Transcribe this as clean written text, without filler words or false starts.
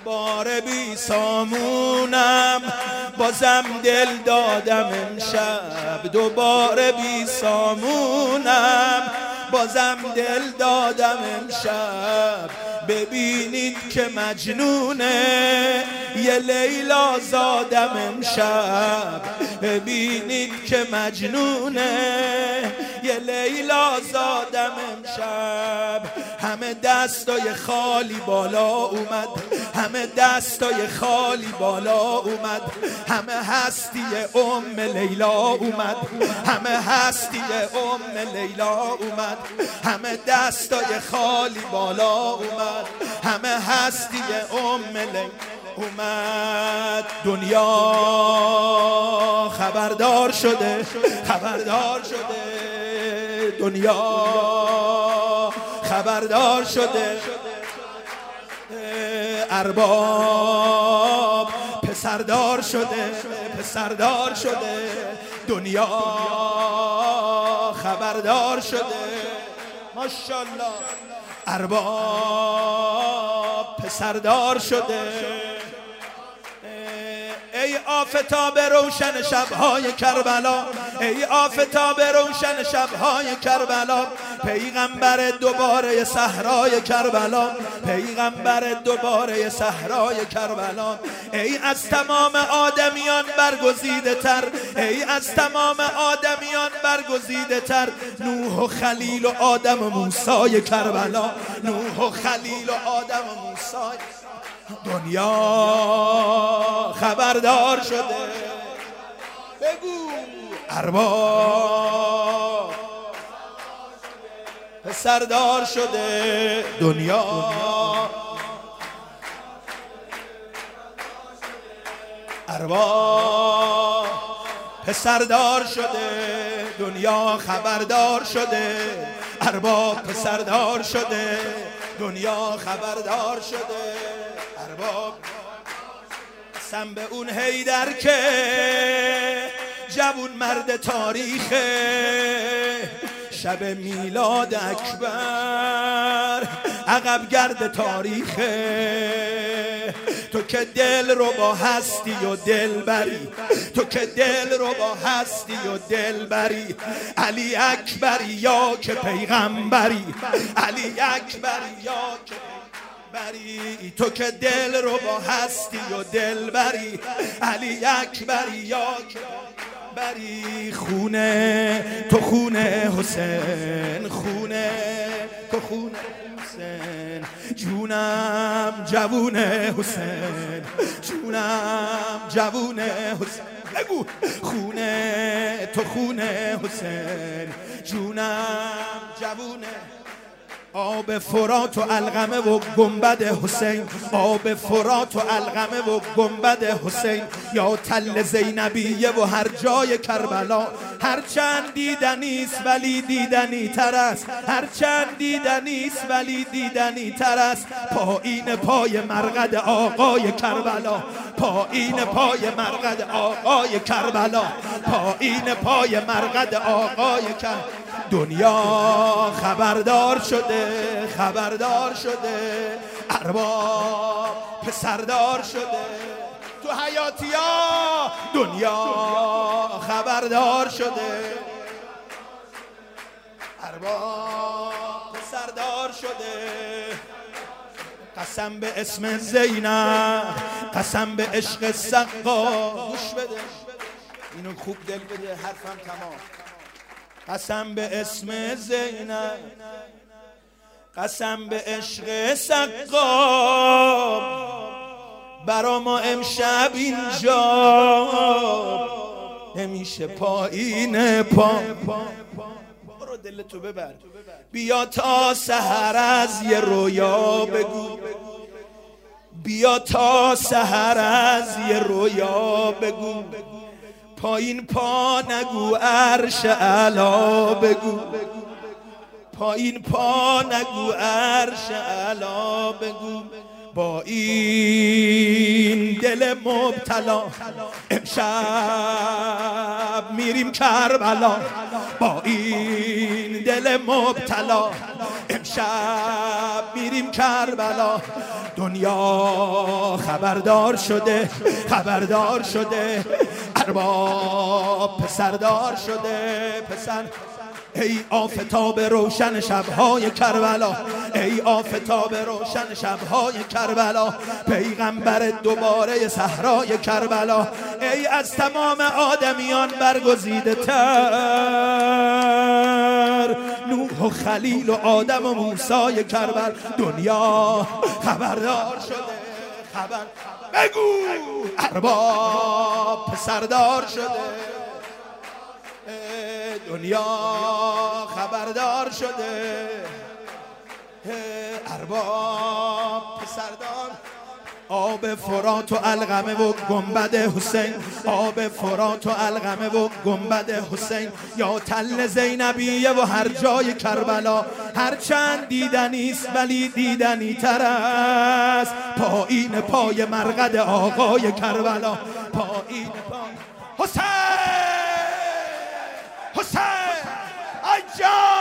دوباره بی سامونم، بازم دل دادم امشب. دوباره بی سامونم، بازم دل دادم امشب. ببینید که مجنونه، یه لیلا زادم امشب. ببینید که مجنونه، یه لیلا زادم امشب. همه دستای خالی بالا اومد، همه دستای خالی بالا اومد. همه هستی لیلا اومد، همه هستی لیلا اومد. همه دستای خالی بالا اومد، همه هستی لیلا اومد. دنیا خبردار شده، خبردار شده. دنیا خبردار شده. ارباب پسردار شده، پسردار شده. دنیا خبردار شده. ماشاءالله. ارباب پسردار شده. ای آفتاب روشن شبهای کربلا، ای آفتاب روشن شبهای کربلا. پیغمبر دوباره صحرای کربلا، پیغمبر دوباره صحرای کربلا. ای از تمام آدمیان برگزیده تر، ای از تمام آدمیان برگزیده تر. نوح و خلیل و آدم و موسی کربلا، نوح و خلیل و آدم و موسی. دنیا خبردار شده. بگو ارباب پسردار شده. دنیا ارباب پسردار شده. دنیا خبردار شده. ارباب پسردار شده. دنیا خبردار شده. ارباب قسم به اون حیدر که جوون مرد تاریخه. شب میلاد اکبر عقب گرد تاریخه. تو که دل رو با هستی و دل بری، تو که دل رو با هستی و دل بری. علی اکبری یا که پیغمبری، علی اکبری یا که بری. تو که دل رو با هستی و دل بری، علی اکبری یا که بری. خونه تو خونه حسین، خونه تو خونه حسین. جونم جوون حسین، جونم جوون حسین. بگو خونه تو خونه حسین، جونم جوون. آب فرات و علقمه و گنبد حسین، آب فرات و علقمه و گنبد حسین. یا تل زینبیه و هر جای کربلا. هرچند دیدنیست ولی دیدنی تر است، هرچند دیدنیست ولی دیدنی تر است. پایین پای مرقد آقای کربلا، پایین پای مرقد آقای کربلا، پایین پای مرقد آقای کربلا. دنیا خبردار شده، خبردار شده. ارباب پسردار شده. تو حیاتیا دنیا خبردار شده. ارباب پسردار شده. قسم به اسم زینب، قسم به عشق سقا. گوش بده اینو خوب دل بده، حرفم تمام. قسم به اسم زینب، قسم به عشق سقا. برا ما امشب اینجا نمیشه پایین پا. برو دلتو ببر. بیا تا سحر از یه رویا بگو، بیا تا سحر از یه رویا بگو. پایین پا نگو عرش اعلی بگو، پایین پا نگو عرش اعلی بگو. با این دل مبتلا امشب میریم کربلا. با این دل مبتلا امشب میریم کربلا. دنیا خبردار شده، خبردار شده، ارباب پسردار شده. پسر ای آفتاب روشن شبهای کربلا، ای آفتاب روشن شبهای کربلا، پیغمبر دوباره صحرای کربلا، ای از تمام آدمیان برگزیده تر، نوح و خلیل و آدم و موسی کربلا. دنیا خبردار شده، خبر بگو ارباب پسردار شده. دنیا خبردار شده، ارباب پسردار. آب فرات و علقمه و گنبد حسین، آب فرات و علقمه و گنبد حسین، یا تل زینبیه و هر جای کربلا. هرچند دیدنی است ولی دیدنی تر است، پایین پای مرقد آقای کربلا. پایین پای حسین، حسین، آجا